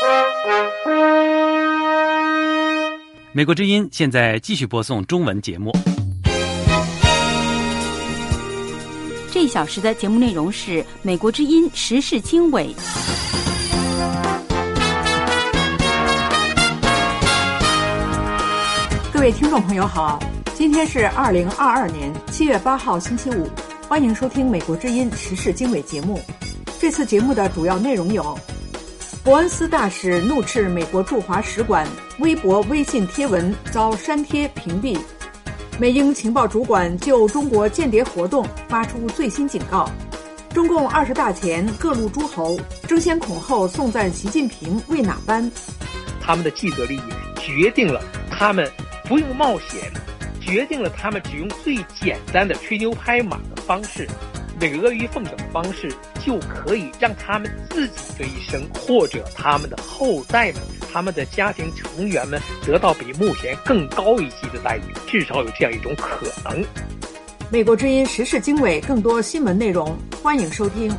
美国之音现在继续播送中文节目。 这一小时的节目内容是美国之音时事经纬。 各位听众朋友好，今天是2022年7月8号星期五，欢迎收听美国之音时事经纬节目。这次节目的主要内容有：伯恩斯大使怒斥美国驻华使馆微博、微信贴文遭删帖屏蔽；美英情报主管就中国间谍活动发出最新警告；中共20大前各路诸侯争先恐后颂赞习近平为哪般？ 他们的既得利益决定了他们不用冒险，决定了他们只用最简单的吹牛拍马的方式，这个阿谀奉承的方式，就可以让他们自己的一生，或者他们的后代们，他们的家庭成员们得到比目前更高一级的待遇，至少有这样一种可能。 美国之音时事经纬更多新闻内容，欢迎收听。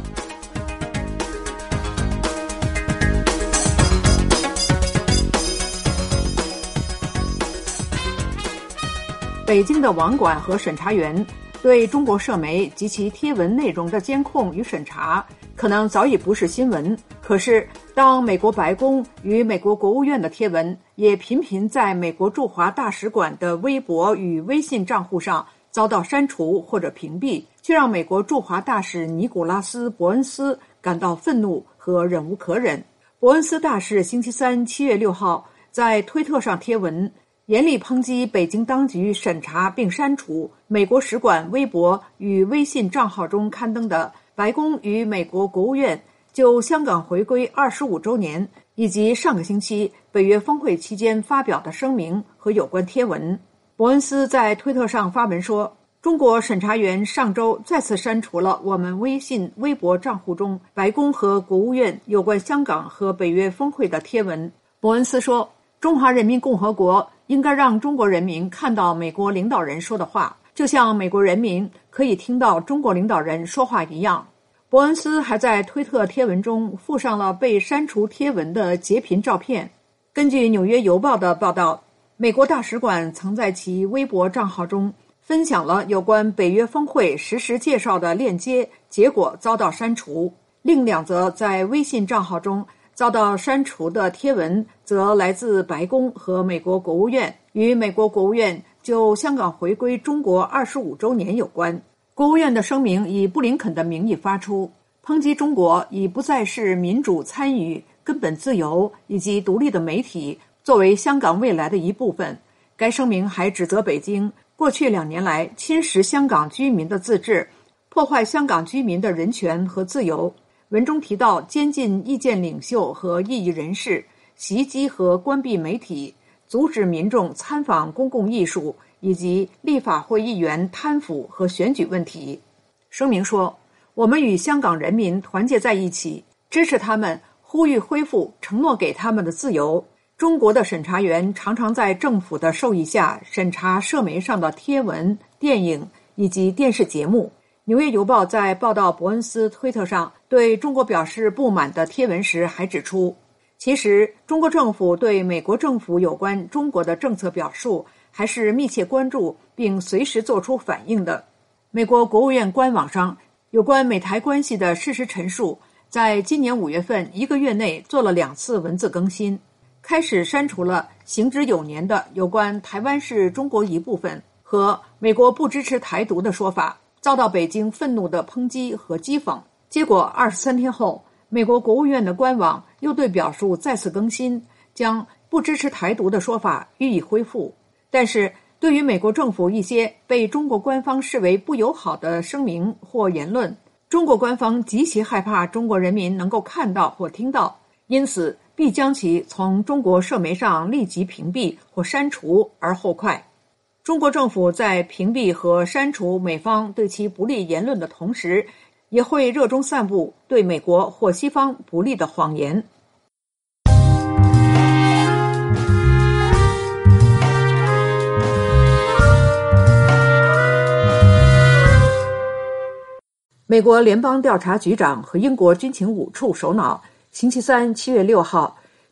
北京的网管和审查员对中国社媒及其贴文内容的监控与审查可能早已不是新闻，可是当美国白宫与美国国务院的贴文也频频在美国驻华大使馆的微博与微信账户上遭到删除或者屏蔽，却让美国驻华大使尼古拉斯·伯恩斯感到愤怒和忍无可忍。伯恩斯大使星期三7月6号在推特上贴文，严厉抨击北京当局审查并删除美国使馆微博与微信账号中刊登的白宫与美国国务院就香港回归25周年以及上个星期北约峰会期间发表的声明和有关贴文。伯恩斯在推特上发文说，中国审查员上周再次删除了我们微信、微博账户中白宫和国务院有关香港和北约峰会的贴文。伯恩斯说，中华人民共和国应该让中国人民看到美国领导人说的话，就像美国人民可以听到中国领导人说话一样。伯恩斯还在推特贴文中附上了被删除贴文的截屏照片。根据《纽约邮报》的报道，美国大使馆曾在其微博账号中分享了有关北约峰会实时介绍的链接，结果遭到删除。另2则在微信账号中遭到删除的贴文则来自白宫和美国国务院，与美国国务院就香港回归中国25周年有关。国务院的声明以布林肯的名义发出，抨击中国已不再是民主参与、根本自由以及独立的媒体作为香港未来的一部分。该声明还指责北京过去2年来侵蚀香港居民的自治，破坏香港居民的人权和自由。文中提到监禁意见领袖和异议人士，袭击和关闭媒体，阻止民众参访公共艺术，以及立法会议员贪腐和选举问题。声明说，我们与香港人民团结在一起，支持他们，呼吁恢复承诺给他们的自由。中国的审查员常常在政府的授意下审查社媒上的贴文、电影以及电视节目。纽约邮报在报道伯恩斯推特上对中国表示不满的贴文时还指出，其实中国政府对美国政府有关中国的政策表述还是密切关注并随时做出反应的。美国国务院官网上有关美台关系的事实陈述在今年5月份1个月内做了2次文字更新，开始删除了行之有年的有关台湾是中国一部分和美国不支持台独的说法，遭到北京愤怒的抨击和讥讽。结果23天后，美国国务院的官网又对表述再次更新，将不支持台独的说法予以恢复。但是对于美国政府一些被中国官方视为不友好的声明或言论，中国官方极其害怕中国人民能够看到或听到，因此必将其从中国社媒上立即屏蔽或删除而后快。中国政府在屏蔽和删除美方对其不利言论的同时，也会热衷散布对美国或西方不利的谎言。美国联邦调查局长和英国军情5处首脑星期三7月6号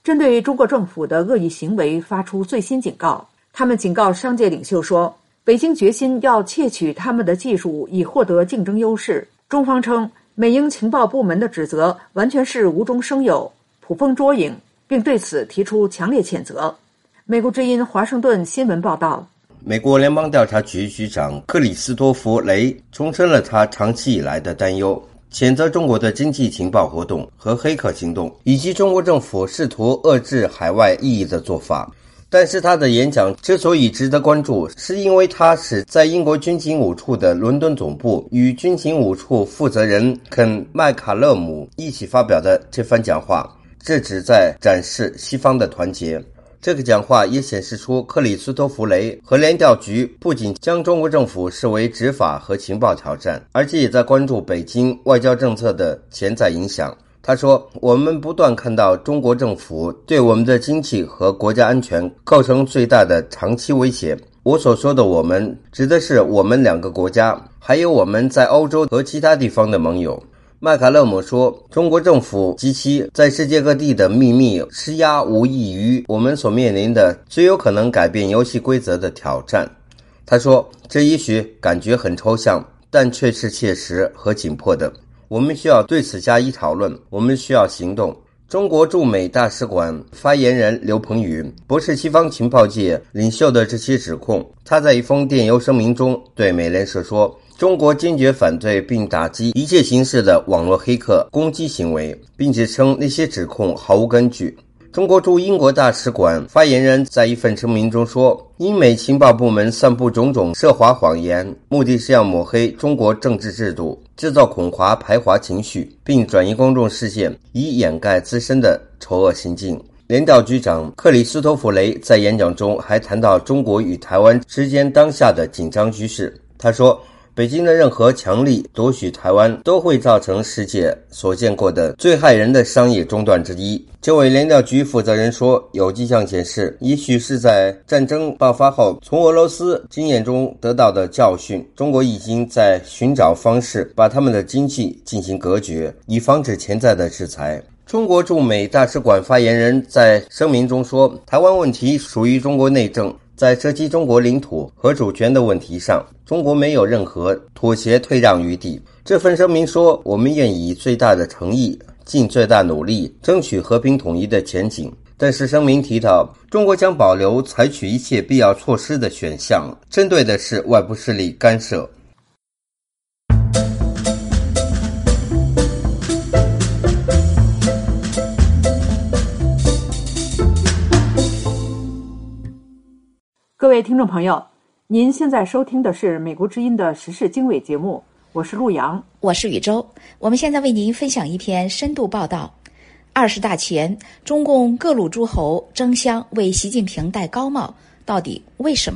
针对中国政府的恶意行为发出最新警告。他们警告商界领袖说，北京决心要窃取他们的技术以获得竞争优势。中方称，美英情报部门的指责完全是无中生有、捕风捉影，并对此提出强烈谴责。美国之音华盛顿新闻报道， 美国联邦调查局局长克里斯托弗·雷重申了他长期以来的担忧，谴责中国的经济情报活动和黑客行动，以及中国政府试图遏制海外异议的做法。但是他的演讲之所以值得关注，是因为他是在英国军情五处的伦敦总部与军情五处负责人肯·麦卡勒姆一起发表的这番讲话，这旨在展示西方的团结。这个讲话也显示出克里斯托弗·雷和联调局不仅将中国政府视为执法和情报挑战，而且也在关注北京外交政策的潜在影响。他说，我们不断看到中国政府对我们的经济和国家安全构成最大的长期威胁。我所说的我们指的是我们两个国家，还有我们在欧洲和其他地方的盟友。麦卡勒姆说，中国政府及其在世界各地的秘密施压无异于我们所面临的最有可能改变游戏规则的挑战。他说，这也许感觉很抽象，但却是切实和紧迫的。我们需要对此加以讨论，我们需要行动。中国驻美大使馆发言人刘鹏宇驳斥西方情报界领袖的这些指控。他在一封电邮声明中对美联社说，中国坚决反对并打击一切形式的网络黑客攻击行为，并指称那些指控毫无根据。中国驻英国大使馆发言人在一份声明中说，英美情报部门散布种种涉华谎言，目的是要抹黑中国政治制度，制造恐华排华情绪，并转移公众视线，以掩盖自身的丑恶行径。联调局长克里斯托弗·雷在演讲中还谈到中国与台湾之间当下的紧张局势。他说，北京的任何强力夺取台湾都会造成世界所见过的最骇人的商业中断之一。这位联调局负责人说，有迹象显示，也许是在战争爆发后从俄罗斯经验中得到的教训，中国已经在寻找方式把他们的经济进行隔绝，以防止潜在的制裁。中国驻美大使馆发言人在声明中说，台湾问题属于中国内政，在涉及中国领土和主权的问题上，中国没有任何妥协退让余地。这份声明说，我们愿以最大的诚意尽最大努力争取和平统一的前景。但是声明提到，中国将保留采取一切必要措施的选项，针对的是外部势力干涉。 各位听众朋友，您现在收听的是美国之音的时事经纬节目，我是陆洋， 我是宇宙。我们现在为您分享一篇深度报道。20大前，中共各路诸侯争相为习近平戴高帽，到底为什么？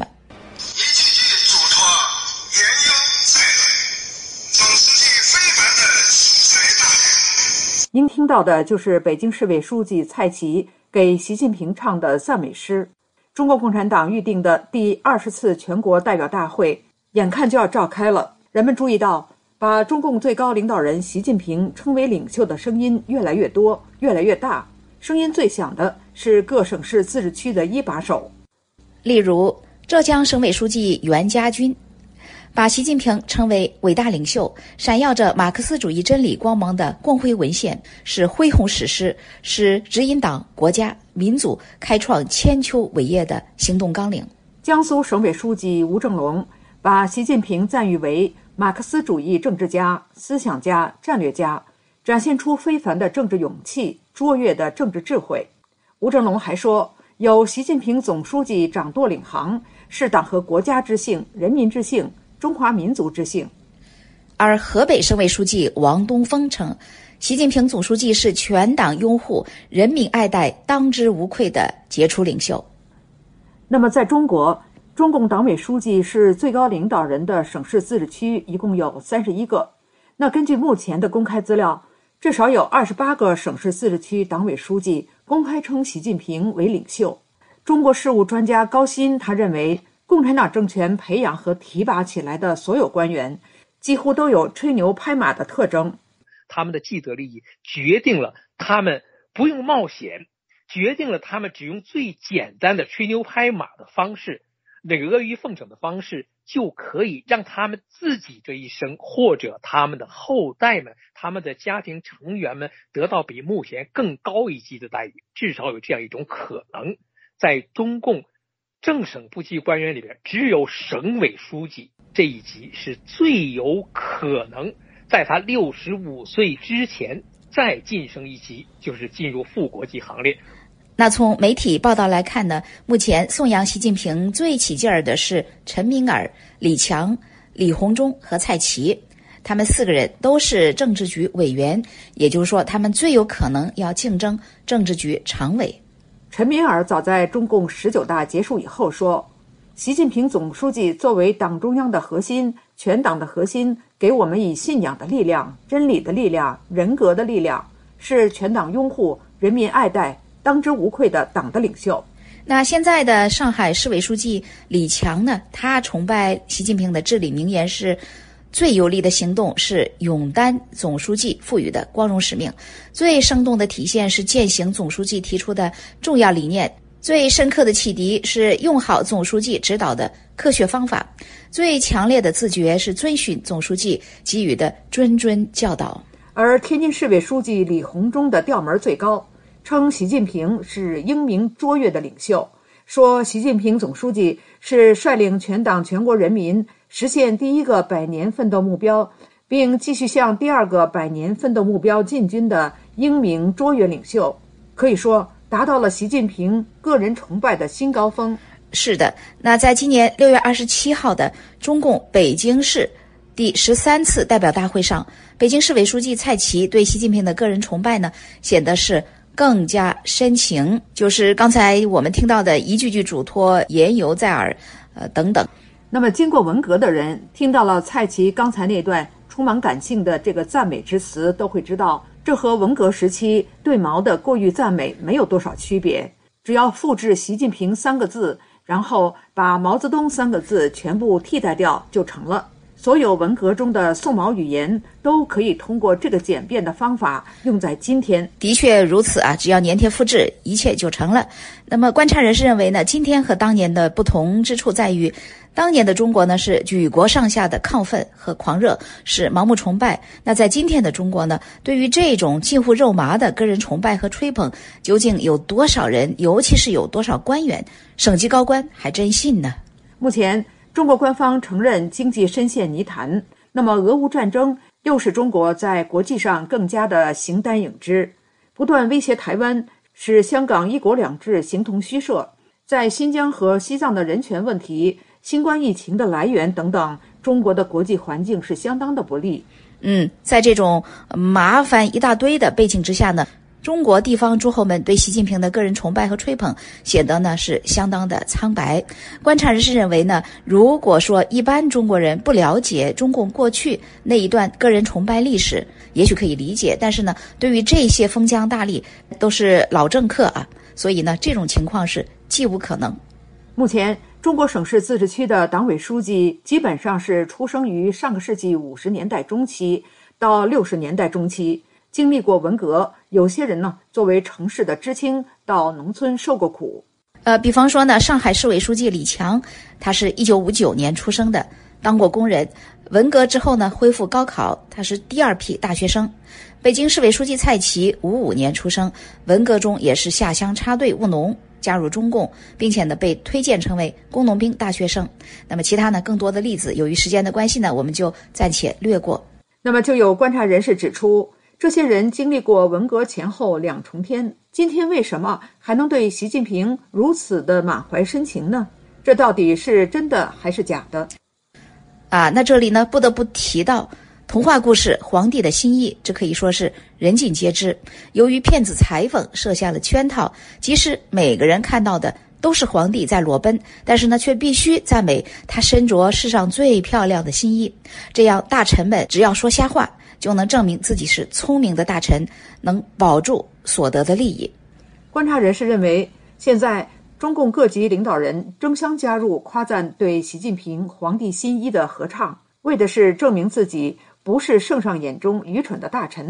您听到的就是北京市委书记蔡奇给习近平唱的赞美诗。中国共产党预定的第20次全国代表大会眼看就要召开了，人们注意到把中共最高领导人习近平称为领袖的声音越来越多，越来越大，声音最响的是各省市自治区的一把手。 例如浙江省委书记袁家军把习近平称为伟大领袖，闪耀着马克思主义真理光芒的光辉文献是恢弘史诗，是指引党、国家、民族开创千秋伟业的行动纲领。 江苏省委书记吴正龙把习近平赞誉为马克思主义政治家、思想家、战略家，展现出非凡的政治勇气、卓越的政治智慧。吴正龙还说，有习近平总书记掌舵领航，是党和国家之幸、人民之幸、中华民族之幸。 而河北省委书记王东峰称，习近平总书记是全党拥护、人民爱戴、当之无愧的杰出领袖。 那么在中国，中共党委书记是最高领导人的省市自治区一共有31个。那根据目前的公开资料，至少有28个省市自治区党委书记公开称习近平为领袖。中国事务专家高鑫他认为，共产党政权培养和提拔起来的所有官员几乎都有吹牛拍马的特征。 他们的既得利益决定了他们不用冒险， 决定了他们只用最简单的吹牛拍马的方式，阿谀奉承的方式，就可以让他们自己这一生，或者他们的后代们，他们的家庭成员们得到比目前更高一级的待遇，至少有这样一种可能。在中共正省部级官员里边，只有省委书记这一级是最有可能在他65岁之前再晋升一级，就是进入副国级行列。 那从媒体报道来看呢，目前颂扬习近平最起劲儿的是陈敏尔、李强、李鸿忠和蔡奇，他们4个人都是政治局委员，也就是说他们最有可能要竞争政治局常委。 陈敏尔早在中共19大结束以后说，习近平总书记作为党中央的核心，全党的核心，给我们以信仰的力量、真理的力量、人格的力量，是全党拥护、人民爱戴、当之无愧的党的领袖。 那现在的上海市委书记李强呢，他崇拜习近平的至理名言是，最有力的行动是勇担总书记赋予的光荣使命，最生动的体现是践行总书记提出的重要理念，最深刻的启迪是用好总书记指导的科学方法，最强烈的自觉是遵循总书记给予的谆谆教导。 而天津市委书记李鸿忠的调门最高，称习近平是英明卓越的领袖，说习近平总书记是率领全党全国人民实现第1个100年奋斗目标，并继续向第2个100年奋斗目标进军的英明卓越领袖，可以说达到了习近平个人崇拜的新高峰。 是的，那在今年6月27号的中共北京市第13次代表大会上，北京市委书记蔡奇对习近平的个人崇拜呢，显得是更加深情，就是刚才我们听到的一句句嘱托言犹在耳，等等。 那么经过文革的人听到了蔡奇刚才那段充满感性的这个赞美之词，都会知道这和文革时期对毛的过于赞美没有多少区别。只要复制习近平3个字，然后把毛泽东3个字全部替代掉就成了。所有文革中的宋毛语言都可以通过这个简便的方法用在今天。 的确如此啊，只要粘贴复制，一切就成了。那么观察人士认为呢，今天和当年的不同之处在于，当年的中国呢是举国上下的亢奋和狂热，是盲目崇拜。那在今天的中国呢，对于这种近乎肉麻的个人崇拜和吹捧，究竟有多少人，尤其是有多少官员、省级高官还真信呢？ 目前中国官方承认经济深陷泥潭，那么俄乌战争又使中国在国际上更加的形单影只，不断威胁台湾，使香港1国2制形同虚设。在新疆和西藏的人权问题、新冠疫情的来源等等，中国的国际环境是相当的不利。 在这种麻烦一大堆的背景之下呢，中国地方诸侯们对习近平的个人崇拜和吹捧显得呢是相当的苍白。观察人士认为呢，如果说一般中国人不了解中共过去那一段个人崇拜历史，也许可以理解，但是呢，对于这些封疆大吏都是老政客啊，所以呢，这种情况是既无可能。 目前中国省市自治区的党委书记基本上是出生于上个世纪50年代中期到60年代中期，经历过文革，有些人呢作为城市的知青到农村受过苦。 比方说呢，上海市委书记李强，他是1959年出生的，当过工人，文革之后呢恢复高考，他是第2批大学生。北京市委书记蔡奇55年出生，文革中也是下乡插队务农，加入中共，并且呢被推荐成为工农兵大学生。那么其他呢更多的例子，由于时间的关系呢，我们就暂且略过。 那么就有观察人士指出，这些人经历过文革前后2重天，今天为什么还能对习近平如此的满怀深情呢？这到底是真的还是假的？ 那这里呢不得不提到童话故事《皇帝的心意》，这可以说是人尽皆知。由于骗子裁缝设下了圈套，即使每个人看到的都是皇帝在裸奔，但是呢却必须赞美他身着世上最漂亮的新衣，这样大臣们只要说瞎话，就能证明自己是聪明的大臣，能保住所得的利益。 观察人士认为，现在中共各级领导人争相加入夸赞对习近平皇帝新衣的合唱，为的是证明自己不是圣上眼中愚蠢的大臣，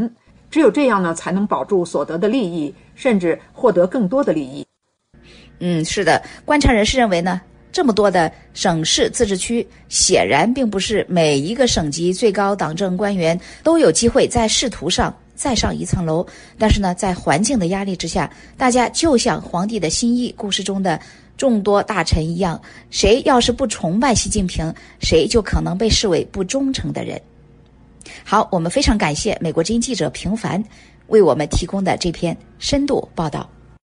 只有这样呢，才能保住所得的利益，甚至获得更多的利益。 是的，观察人士认为呢，这么多的省市自治区，显然并不是每一个省级最高党政官员都有机会在仕途上再上一层楼。但是呢，在环境的压力之下，大家就像皇帝的心意故事中的众多大臣一样，谁要是不崇拜习近平，谁就可能被视为不忠诚的人。好，我们非常感谢美国之音记者平凡为我们提供的这篇深度报道。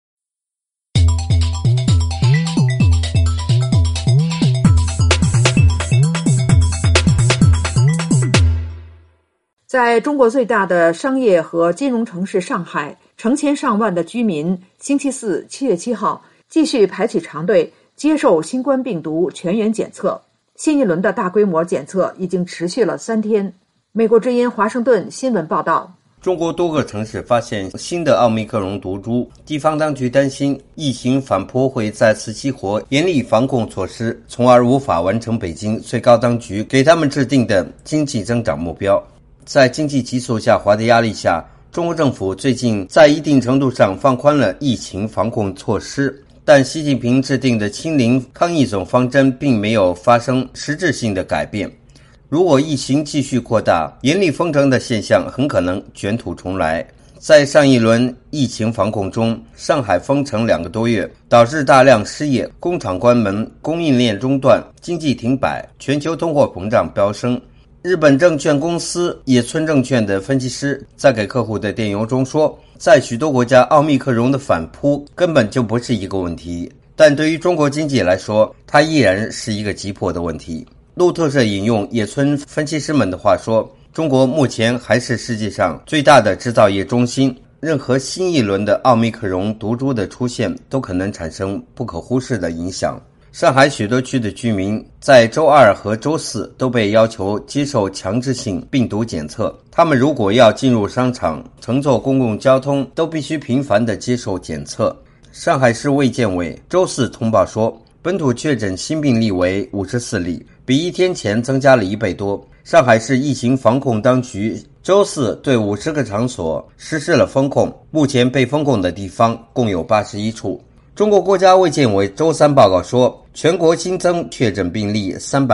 在中国最大的商业和金融城市上海，成千上万的居民星期四7月7号继续排起长队接受新冠病毒全员检测。新一轮的大规模检测已经持续了3天。美国之音华盛顿新闻报道， 中国多个城市发现新的奥密克戎毒株，地方当局担心疫情反扑会再次激活严厉防控措施，从而无法完成北京最高当局给他们制定的经济增长目标。在经济急速下滑的压力下，中国政府最近在一定程度上放宽了疫情防控措施，但习近平制定的清零抗疫总方针并没有发生实质性的改变。如果疫情继续扩大，严厉封城的现象很可能卷土重来。在上一轮疫情防控中，上海封城2个多月，导致大量失业，工厂关门，供应链中断，经济停摆，全球通货膨胀飙升。日本证券公司野村证券的分析师在给客户的电邮中说，在许多国家奥密克戎的反扑根本就不是一个问题，但对于中国经济来说，它依然是一个急迫的问题。路透社引用野村分析师们的话说，中国目前还是世界上最大的制造业中心，任何新一轮的奥密克戎毒株的出现都可能产生不可忽视的影响。上海许多区的居民在周2和周4都被要求接受强制性病毒检测，他们如果要进入商场、乘坐公共交通，都必须频繁地接受检测。上海市卫健委周4通报说，本土确诊新病例为54例，比1天前增加了1倍多。上海市疫情防控当局周4对50个场所实施了封控，目前被封控的地方共有81处。中国国家卫健委周3报告说，全国新增确诊病例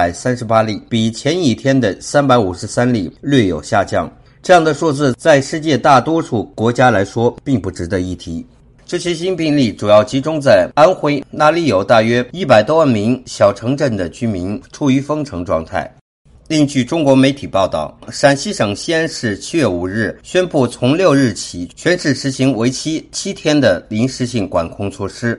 338例，比前一天的353例略有下降。这样的数字在世界大多数国家来说并不值得一提。这些新病例主要集中在安徽，那里有大约100多万名小城镇的居民处于封城状态。另据中国媒体报道，陕西省西安市7月5日宣布，从6日起全市实行为期7天的临时性管控措施。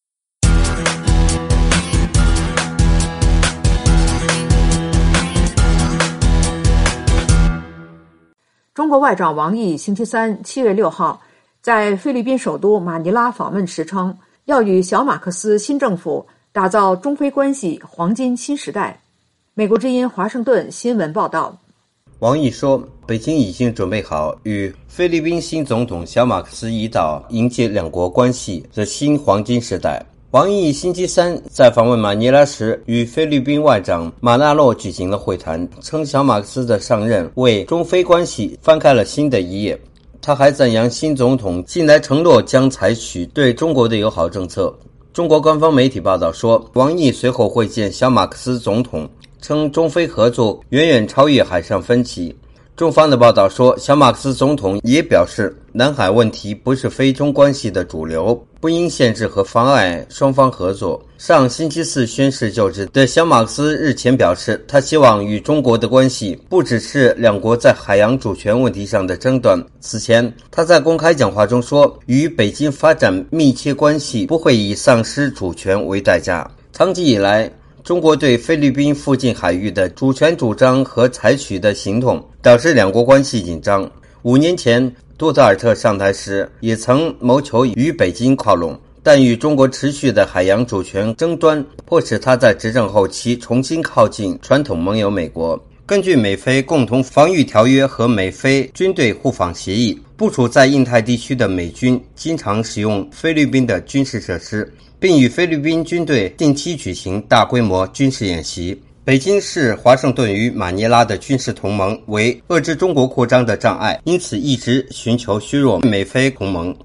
中国外长王毅星期三7月6号在菲律宾首都马尼拉访问时称，要与小马克思新政府打造中非关系黄金新时代。美国之音华盛顿新闻报道， 王毅说，北京已经准备好与菲律宾新总统小马克思一道迎接两国关系的新黄金时代。王毅星期三在访问马尼拉时，与菲律宾外长马纳洛举行了会谈，称小马克思的上任为中非关系翻开了新的一页。他还赞扬新总统近来承诺将采取对中国的友好政策。中国官方媒体报道说，王毅随后会见小马克思总统，称中非合作远远超越海上分歧。中方的报道说，小马克思总统也表示，南海问题不是非中关系的主流，不应限制和妨碍双方合作。上星期四宣誓就职的小马克思日前表示，他希望与中国的关系不只是两国在海洋主权问题上的争端。此前，他在公开讲话中说，与北京发展密切关系不会以丧失主权为代价。长期以来，中国对菲律宾附近海域的主权主张和采取的行动导致两国关系紧张。5年前，杜特尔特上台时也曾谋求与北京靠拢，但与中国持续的海洋主权争端迫使他在执政后期重新靠近传统盟友美国。根据美菲共同防御条约和美菲军队互访协议，部署在印太地区的美军经常使用菲律宾的军事设施，并与菲律宾军队定期举行大规模军事演习。 北京视华盛顿与马尼拉的军事同盟为遏制中国扩张的障碍，因此一直寻求削弱美菲同盟。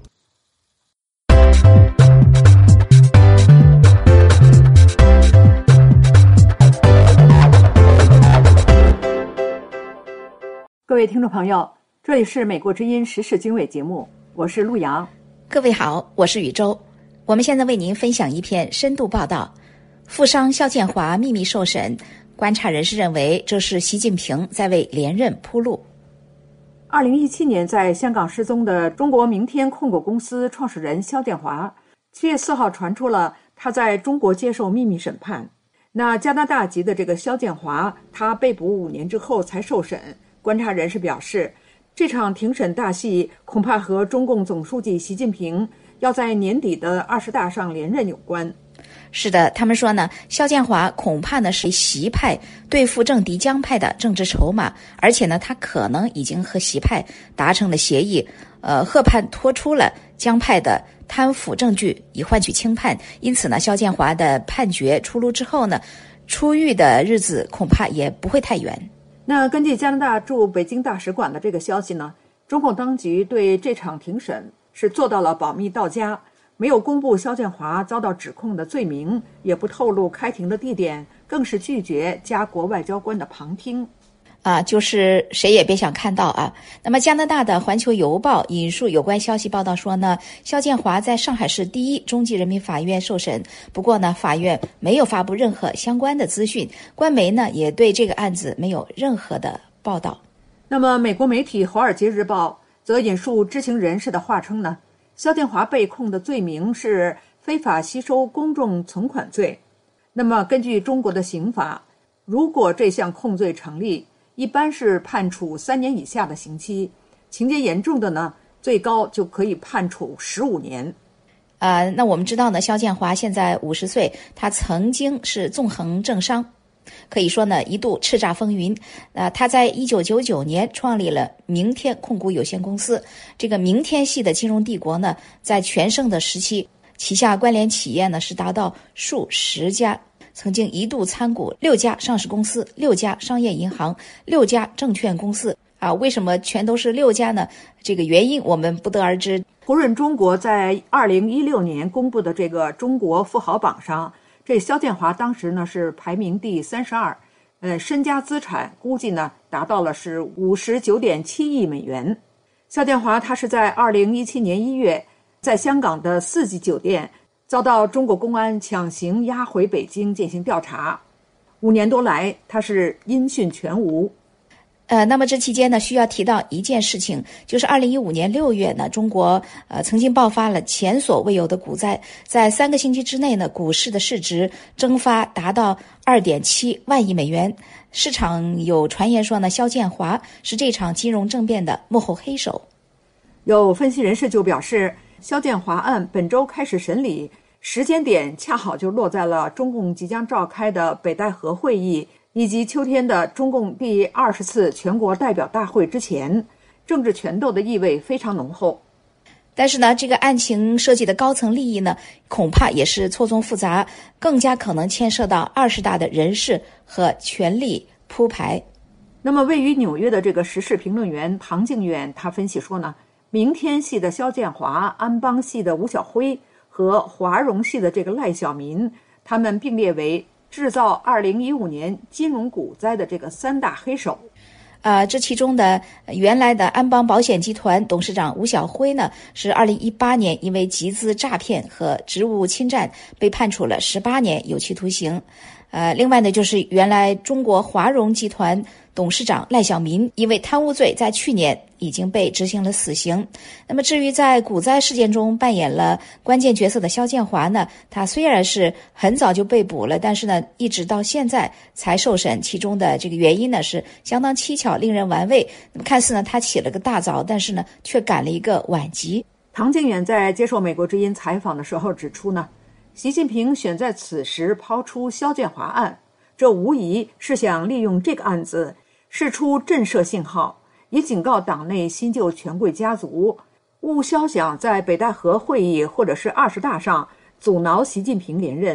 各位听众朋友，这里是美国之音时事经纬节目，我是陆阳。 各位好，我是宇宙。我们现在为您分享一篇深度报道：富商肖建华秘密受审，观察人士认为这是习近平在为连任铺路。 2017年在香港失踪的中国明天控股公司创始人肖建华，7月4号传出了他在中国接受秘密审判。那加拿大籍的这个肖建华，他被捕5年之后才受审。观察人士表示，这场庭审大戏恐怕和中共总书记习近平要在年底的20大上连任有关。 是的，他们说呢，肖建华恐怕呢是习派对付政敌江派的政治筹码，而且呢，他可能已经和习派达成了协议，和盘托出了江派的贪腐证据，以换取轻判。因此呢，肖建华的判决出炉之后呢，出狱的日子恐怕也不会太远。 那根据加拿大驻北京大使馆的这个消息呢，中共当局对这场庭审是做到了保密到家，没有公布肖建华遭到指控的罪名，也不透露开庭的地点，更是拒绝加国外交官的旁听。 就是谁也别想看到啊。那么加拿大的《环球邮报》引述有关消息报道说呢，肖建华在上海市第一中级人民法院受审，不过呢，法院没有发布任何相关的资讯，官媒呢也对这个案子没有任何的报道。 那么美国媒体《华尔街日报》则引述知情人士的话称呢，肖建华被控的罪名是非法吸收公众存款罪。那么根据中国的刑法，如果这项控罪成立，一般是判处3年以下的刑期，情节严重的呢，最高就可以判处15年。 那我们知道呢，肖建华现在50岁，他曾经是纵横政商，可以说呢一度叱咤风云。他在1999年创立了明天控股有限公司，这个明天系的金融帝国呢，在全盛的时期，旗下关联企业呢是达到数十家。曾经一度参股6家上市公司、6家商业银行、6家证券公司为什么全都是6家呢？这个原因我们不得而知。 胡润中国在2016年公布的这个中国富豪榜上，这肖建华当时呢是排名第32，身家资产估计呢达到了是59.7亿美元。肖建华他是在2017年1月在香港的4季酒店遭到中国公安强行押回北京进行调查，5年多来他是音讯全无。 那么这期间呢，需要提到一件事情，就是2015年6月呢，中国曾经爆发了前所未有的股灾，在3个星期之内呢，股市的市值蒸发达到2.7万亿美元。市场有传言说呢，肖建华是这场金融政变的幕后黑手。 有分析人士就表示，肖建华案本周开始审理，时间点恰好就落在了中共即将召开的北戴河会议以及秋天的中共第20次全国代表大会之前，政治权斗的意味非常浓厚。 但是呢，这个案情涉及的高层利益呢，恐怕也是错综复杂，更加可能牵涉到20大的人事和权力铺排。 那么位于纽约的这个时事评论员唐靖远他分析说呢，明天系的肖建华、安邦系的吴晓辉和华融系的这个赖小民，他们并列为制造2015年金融股灾的这个3大黑手。 这其中的原来的安邦保险集团董事长吴晓辉呢，是2018年因为集资诈骗和职务侵占被判处了18年有期徒刑。另外呢，就是原来中国华融集团董事长赖小民因为贪污罪在去年已经被执行了死刑。那么至于在股灾事件中扮演了关键角色的肖建华呢，他虽然是很早就被捕了，但是呢一直到现在才受审，其中的这个原因呢是相当蹊跷，令人玩味。那么看似呢他起了个大早，但是呢却赶了一个晚集。 唐靖远在接受美国之音采访的时候指出呢，习近平选在此时抛出肖建华案，这无疑是想利用这个案子释出震慑信号，以警告党内新旧权贵家族，勿肖想在北戴河会议或者是20大上阻挠习近平连任。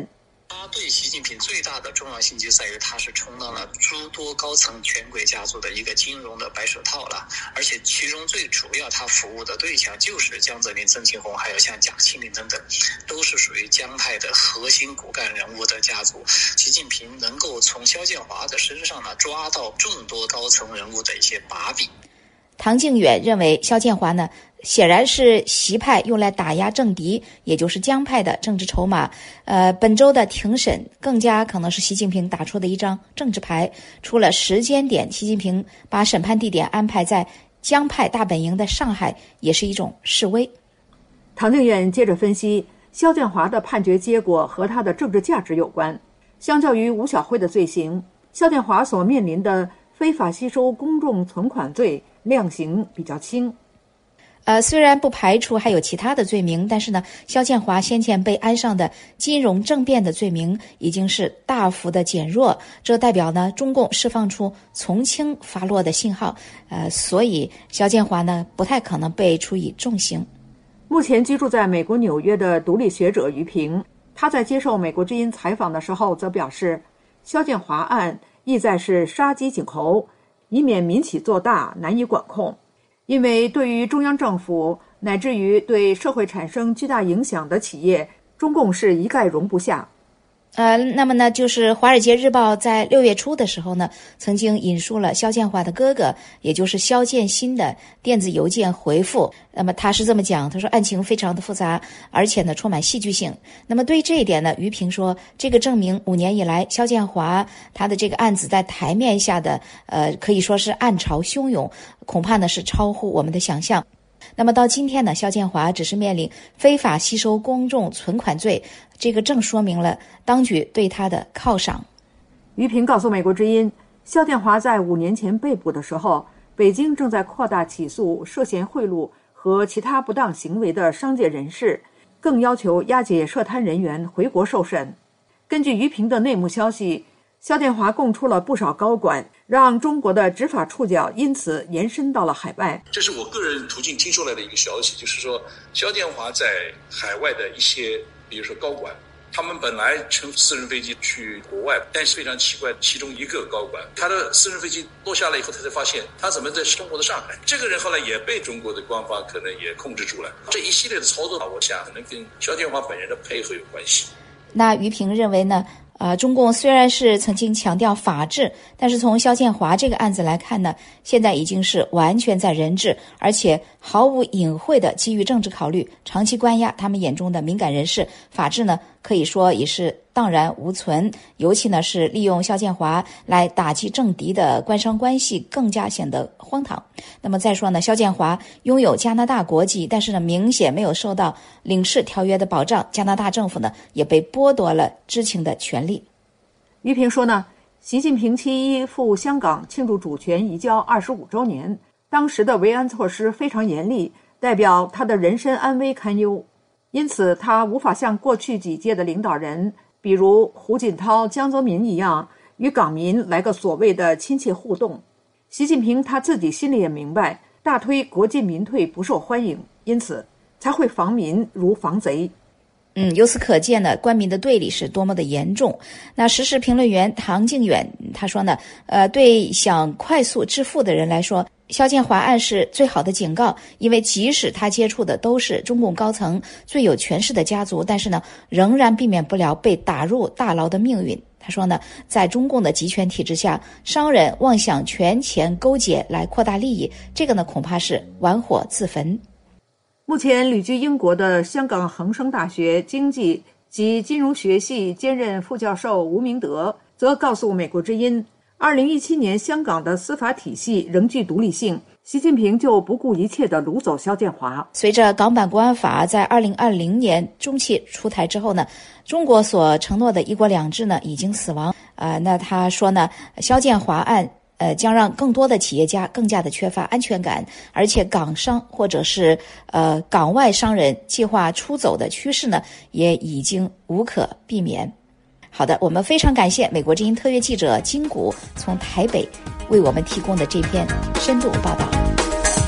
他对习近平最大的重要性就在于他是充当了诸多高层权贵家族的一个金融的白手套了，而且其中最主要他服务的对象就是江泽民、曾庆红，还有像贾庆林等等，都是属于江派的核心骨干人物的家族。习近平能够从肖建华的身上呢抓到众多高层人物的一些把柄。 唐靖远认为，肖建华呢显然是习派用来打压政敌，也就是江派的政治筹码。本周的庭审更加可能是习近平打出的一张政治牌。除了时间点，习近平把审判地点安排在江派大本营的上海，也是一种示威。 唐靖远接着分析，肖建华的判决结果和他的政治价值有关。相较于吴晓辉的罪行，肖建华所面临的非法吸收公众存款罪量刑比较轻。 虽然不排除还有其他的罪名，但是呢，肖建华先前被安上的金融政变的罪名已经是大幅的减弱，这代表呢，中共释放出从轻发落的信号。所以肖建华呢，不太可能被处以重刑。 目前居住在美国纽约的独立学者于平，他在接受美国之音采访的时候则表示，肖建华案意在是杀鸡儆猴，以免民企做大难以管控。因为对于中央政府乃至于对社会产生巨大影响的企业，中共是一概容不下。 那么呢，就是《华尔街日报》在6月初的时候呢，曾经引述了肖建华的哥哥，也就是肖建新的电子邮件回复。那么他是这么讲，他说案情非常的复杂，而且呢充满戏剧性。那么对于这一点呢，于平说，这个证明5年以来肖建华他的这个案子在台面下的可以说是暗潮汹涌，恐怕呢是超乎我们的想象。那么到今天呢，肖建华只是面临非法吸收公众存款罪，这个正说明了当局对他的犒赏。 于平告诉美国之音，肖建华在5年前被捕的时候，北京正在扩大起诉涉嫌贿赂和其他不当行为的商界人士，更要求押解涉贪人员回国受审。根据于平的内幕消息，肖建华供出了不少高管，让中国的执法触角因此延伸到了海外。 这是我个人途径听说来的一个消息，就是说肖建华在海外的一些比如说高管，他们本来乘私人飞机去国外，但是非常奇怪，其中一个高管他的私人飞机落下来以后，他才发现他怎么在中国的上海，这个人后来也被中国的官方可能也控制住了。这一系列的操作，我想可能跟肖建华本人的配合有关系。 那于平认为呢，中共虽然是曾经强调法治，但是从肖建华这个案子来看呢，现在已经是完全在人治，而且毫无隐晦的基于政治考虑，长期关押他们眼中的敏感人士，法治呢可以说也是荡然无存。尤其呢是利用肖建华来打击政敌的官商关系，更加显得荒唐。那么再说呢，肖建华拥有加拿大国籍，但是呢明显没有受到领事条约的保障，加拿大政府呢也被剥夺了知情的权利。 于平说呢，习近平7.1赴香港庆祝主权移交25周年，当时的维安措施非常严厉，代表他的人身安危堪忧，因此他无法像过去几届的领导人，比如胡锦涛、江泽民一样，与港民来个所谓的亲切互动。习近平他自己心里也明白，大推国进民退不受欢迎，因此才会防民如防贼。 由此可见呢，官民的对立是多么的严重。那时事评论员唐靖远他说呢，对想快速致富的人来说，肖建华案是最好的警告，因为即使他接触的都是中共高层最有权势的家族，但是呢，仍然避免不了被打入大牢的命运。他说呢，在中共的集权体制下，商人妄想权钱勾结来扩大利益，这个呢恐怕是玩火自焚。 目前旅居英国的香港恒生大学经济及金融学系兼任副教授吴明德则告诉美国之音，2017年香港的司法体系仍具独立性，习近平就不顾一切地掳走肖建华。 随着港版国安法在2020年中期出台之后呢，中国所承诺的一国两制呢已经死亡。那他说呢，肖建华案将让更多的企业家更加的缺乏安全感，而且港商或者是港外商人计划出走的趋势呢，也已经无可避免。好的，我们非常感谢美国之音特约记者金谷从台北为我们提供的这篇深度报道。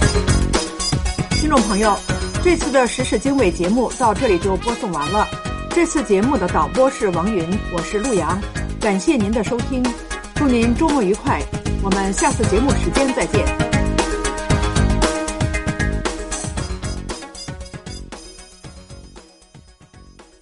听众朋友，这次的时事经纬节目到这里就播送完了。 这次节目的导播是王云，我是陆阳，感谢您的收听，祝您周末愉快，我们下次节目时间再见。